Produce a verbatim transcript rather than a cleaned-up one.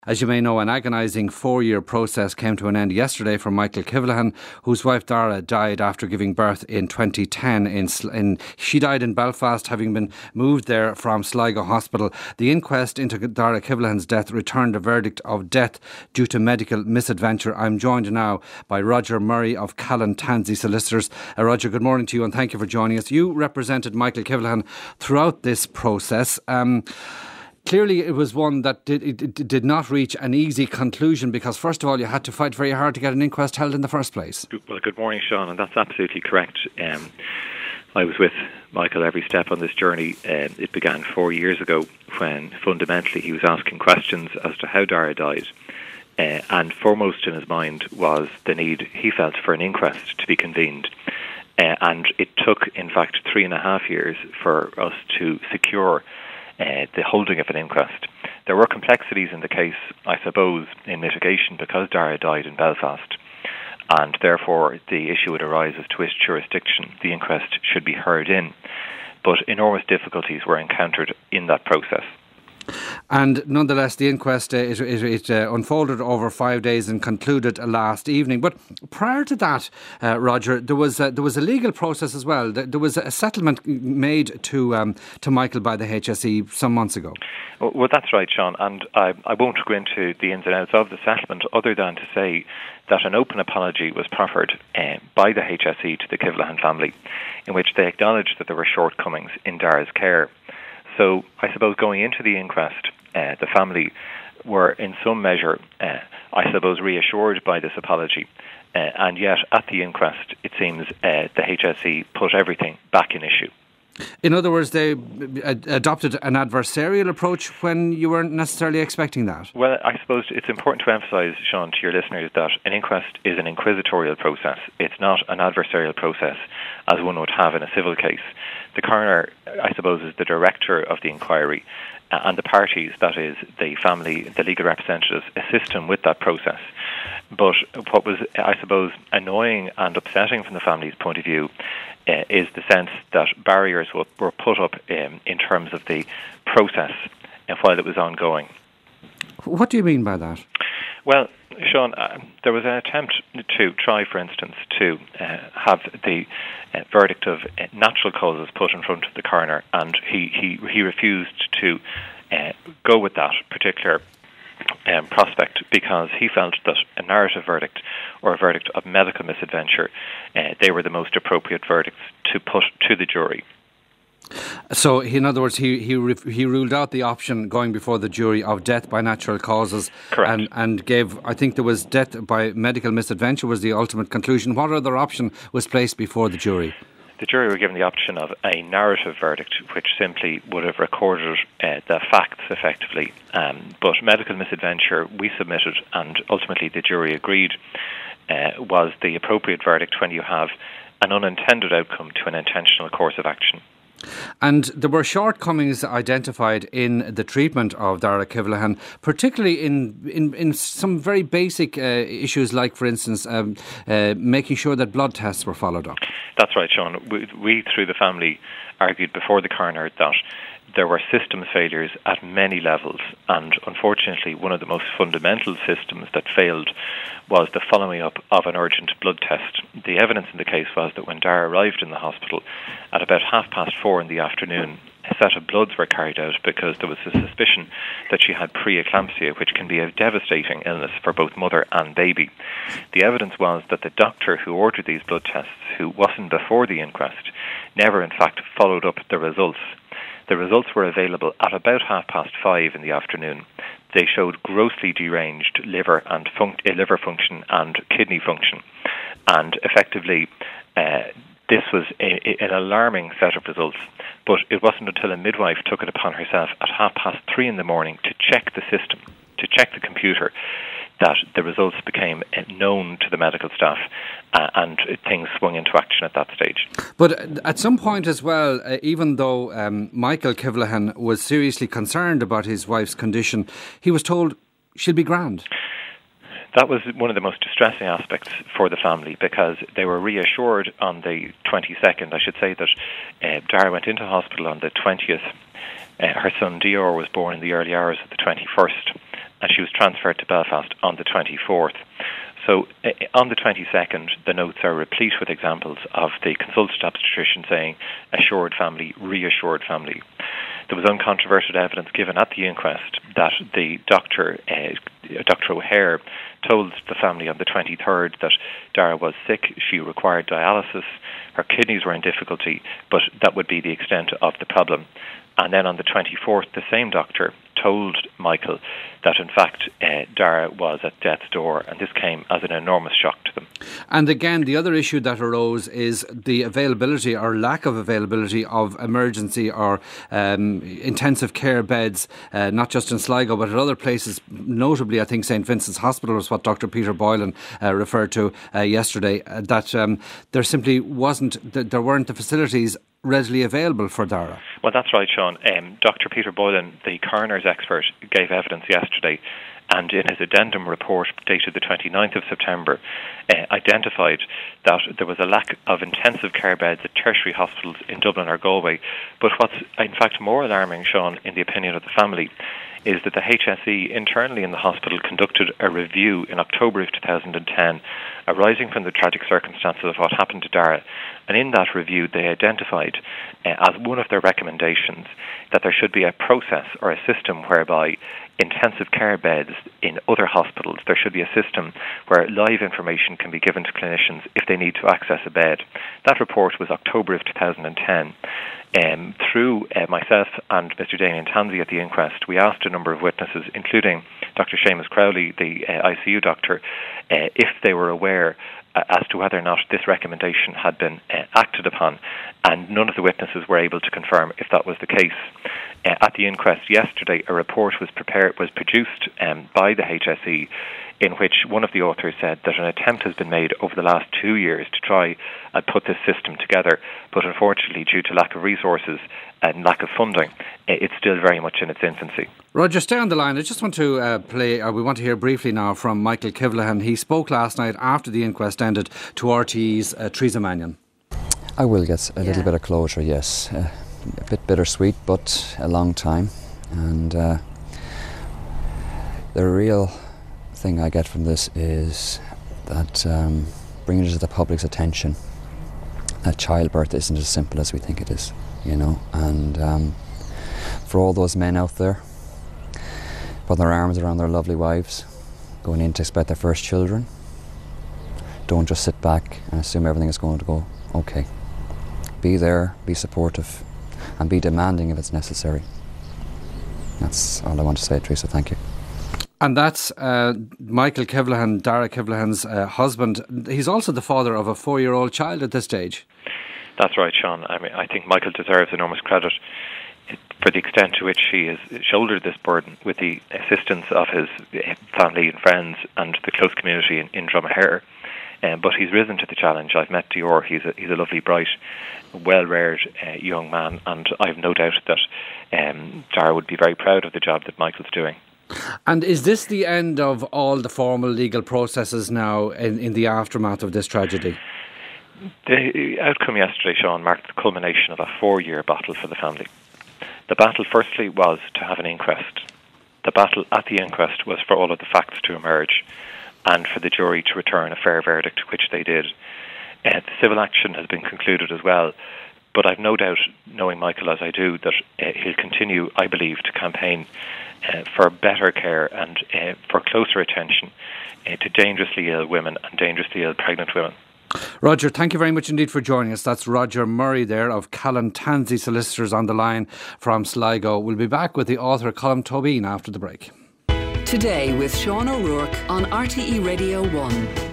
As you may know, an agonising four-year process came to an end yesterday for Michael Kivlahan, whose wife Dara died after giving birth in twenty ten. In, in, she died in Belfast, having been moved there from Sligo Hospital. The inquest into Dara Kivlahan's death returned a verdict of death due to medical misadventure. I'm joined now by Roger Murray of Callan Tansey Solicitors. Uh, Roger, good morning to you and thank you for joining us. You represented Michael Kivlahan throughout this process. Um, Clearly it was one that did, it did not reach an easy conclusion because, first of all, you had to fight very hard to get an inquest held in the first place. Well, good morning, Sean, and that's absolutely correct. Um, I was with Michael every step on this journey. Um, it began four years ago when fundamentally he was asking questions as to how Dara died. Uh, and foremost in his mind was the need, he felt, for an inquest to be convened. Uh, and it took, in fact, three and a half years for us to secure Uh, the holding of an inquest. There were complexities in the case, I suppose, in mitigation because Dara died in Belfast, and therefore the issue would arise as to which jurisdiction the inquest should be heard in. But enormous difficulties were encountered in that process. And nonetheless, the inquest uh, it, it, it uh, unfolded over five days and concluded last evening. But prior to that, uh, Roger, there was uh, there was a legal process as well. There was a settlement made to um, to Michael by the H S E some months ago. Well, well that's right, Sean. And I, I won't go into the ins and outs of the settlement, other than to say that an open apology was proffered uh, by the H S E to the Kivlahan family, in which they acknowledged that there were shortcomings in Dara's care. So I suppose going into the inquest, uh, the family were in some measure, uh, I suppose, reassured by this apology. Uh, and yet at the inquest, it seems uh, the H S E put everything back in issue. In other words, they ad- adopted an adversarial approach when you weren't necessarily expecting that. Well, I suppose it's important to emphasise, Sean, to your listeners, that an inquest is an inquisitorial process. It's not an adversarial process as one would have in a civil case. The coroner, I suppose, is the director of the inquiry, uh, and the parties, that is, the family, the legal representatives, assist him with that process. But what was, I suppose, annoying and upsetting from the family's point of view uh, is the sense that barriers were, were put up um, in terms of the process uh, while it was ongoing. What do you mean by that? Well, Sean, uh, there was an attempt to try, for instance, to uh, have the uh, verdict of uh, natural causes put in front of the coroner, and he, he, he refused to uh, go with that particular Um, prospect because he felt that a narrative verdict or a verdict of medical misadventure, uh, they were the most appropriate verdicts to put to the jury. So, in other words, he he he ruled out the option going before the jury of death by natural causes. Correct. And, and gave, I think there was death by medical misadventure was the ultimate conclusion. What other option was placed before the jury? The jury were given the option of a narrative verdict, which simply would have recorded uh, the facts effectively. Um, but medical misadventure, we submitted, and ultimately the jury agreed, uh, was the appropriate verdict when you have an unintended outcome to an intentional course of action. And there were shortcomings identified in the treatment of Dara Kivlahan, particularly in, in, in some very basic uh, issues like, for instance, um, uh, making sure that blood tests were followed up. That's right, Sean. We, we, through the family, argued before the coroner that there were system failures at many levels, and unfortunately one of the most fundamental systems that failed was the following up of an urgent blood test. The evidence in the case was that when Dara arrived in the hospital at about half past four in the afternoon, a set of bloods were carried out because there was a suspicion that she had pre-eclampsia, which can be a devastating illness for both mother and baby. The evidence was that the doctor who ordered these blood tests, who wasn't before the inquest, never in fact followed up the results. The results were available at about half past five in the afternoon. They showed grossly deranged liver and func- uh, liver function and kidney function, and effectively uh, this was a, a, an alarming set of results. But it wasn't until a midwife took it upon herself at half past three in the morning to check the system, to check the computer, that the results became known to the medical staff, uh, and things swung into action at that stage. But at some point as well, uh, even though um, Michael Kivlahan was seriously concerned about his wife's condition, he was told she'll be grand. That was one of the most distressing aspects for the family, because they were reassured on the twenty-second. I should say that uh, Dara went into hospital on the twentieth. Uh, her son Dior was born in the early hours of the twenty-first. and she was transferred to Belfast on the twenty-fourth. So uh, on the twenty-second, the notes are replete with examples of the consultant obstetrician saying, assured family, reassured family. There was uncontroverted evidence given at the inquest that the doctor, uh, Doctor O'Hare, told the family on the twenty-third that Dara was sick, she required dialysis, her kidneys were in difficulty, but that would be the extent of the problem. And then on the twenty-fourth, the same doctor told Michael that in fact uh, Dara was at death's door, and this came as an enormous shock to them. And again, the other issue that arose is the availability or lack of availability of emergency or um, intensive care beds, uh, not just in Sligo but at other places, notably I think Saint Vincent's Hospital was what Doctor Peter Boylan uh, referred to uh, yesterday, uh, that um, there simply wasn't, th- there weren't the facilities readily available for Dara. Well, that's right, Sean. Um, Doctor Peter Boylan, the coroner's expert, gave evidence yesterday, and in his addendum report dated the twenty-ninth of September, uh, identified that there was a lack of intensive care beds at tertiary hospitals in Dublin or Galway. But what's in fact more alarming, Sean, in the opinion of the family, is that the H S E internally in the hospital conducted a review in October of two thousand ten arising from the tragic circumstances of what happened to Dara. And in that review, they identified uh, as one of their recommendations that there should be a process or a system whereby intensive care beds in other hospitals, there should be a system where live information can be given to clinicians if they need to access a bed. That report was October of two thousand ten. Um, through uh, myself and Mister Damien Tansey at the inquest, we asked a number of witnesses, including Doctor Seamus Crowley, the uh, I C U doctor, uh, if they were aware uh, as to whether or not this recommendation had been uh, acted upon, and none of the witnesses were able to confirm if that was the case. Uh, at the inquest yesterday, a report was prepared, was produced um, by the H S E, in which one of the authors said that an attempt has been made over the last two years to try and put this system together, but unfortunately, due to lack of resources and lack of funding, it's still very much in its infancy. Roger, stay on the line. I just want to uh, play, uh, we want to hear briefly now from Michael Kivlahan. He spoke last night after the inquest ended to R T E's uh, Teresa Mannion. I will get a yeah. little bit of closure, yes. Uh, a bit bittersweet, but a long time. And uh, the real thing I get from this is that um, bringing it to the public's attention that childbirth isn't as simple as we think it is, you know, and um, for all those men out there putting their arms around their lovely wives, going in to expect their first children, don't just sit back and assume everything is going to go okay. Be there, be supportive, and be demanding if it's necessary. That's all I want to say, Teresa. Thank you. And that's uh, Michael Kivlahan, Dara Kivlahan's uh, husband. He's also the father of a four-year-old child at this stage. That's right, Sean. I mean, I think Michael deserves enormous credit for the extent to which he has shouldered this burden with the assistance of his family and friends and the close community in, in Dromahair. Um, but he's risen to the challenge. I've met Dior. He's a, he's a lovely, bright, well-reared uh, young man, and I've no doubt that um, Dara would be very proud of the job that Michael's doing. And is this the end of all the formal legal processes now in, in the aftermath of this tragedy? The outcome yesterday, Sean, marked the culmination of a four-year battle for the family. The battle, firstly, was to have an inquest. The battle at the inquest was for all of the facts to emerge and for the jury to return a fair verdict, which they did. Uh, the civil action has been concluded as well, but I've no doubt, knowing Michael as I do, that uh, he'll continue, I believe, to campaign uh, for better care and uh, for closer attention uh, to dangerously ill women and dangerously ill pregnant women. Roger, thank you very much indeed for joining us. That's Roger Murray there of Callan Tansey Solicitors on the line from Sligo. We'll be back with the author Colm Tóibín after the break. Today with Sean O'Rourke on R T E Radio one.